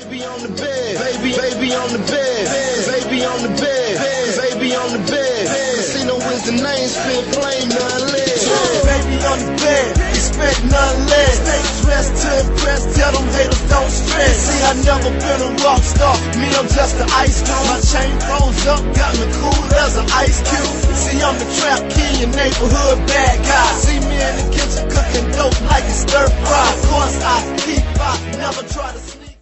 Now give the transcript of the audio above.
Baby on the bed, baby on the bed, baby on the bed, baby on the bed. Casino is the name, spit flame, none less. Baby on the bed, expect none less. Stay dressed to impress, tell them haters don't stress. See, I never been a rock star, me I'm just an ice cube. My chain froze up, got me cool as an ice cube. See, I'm the trap king, your neighborhood bad guy. See me in the kitchen cooking dope like it's stir fry. Of course I keep by, never try to